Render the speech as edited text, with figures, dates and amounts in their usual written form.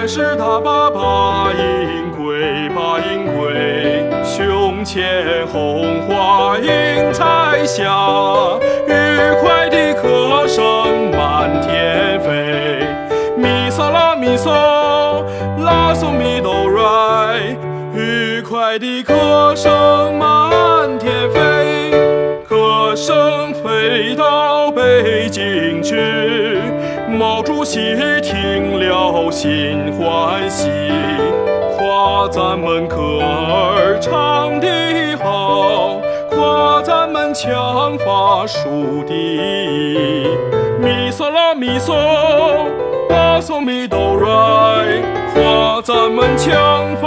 来是他把银归，把银归，胸前红花映彩霞，愉快的歌声满天飞。咪嗦啦咪嗦，啦嗦咪哆来，愉快的歌声满天飞。歌声飞到北京去，毛主席听了心欢喜，夸咱们歌儿唱得好，夸咱们枪法树敌。咪嗦啦咪嗦，啦嗦咪哆来，夸咱们枪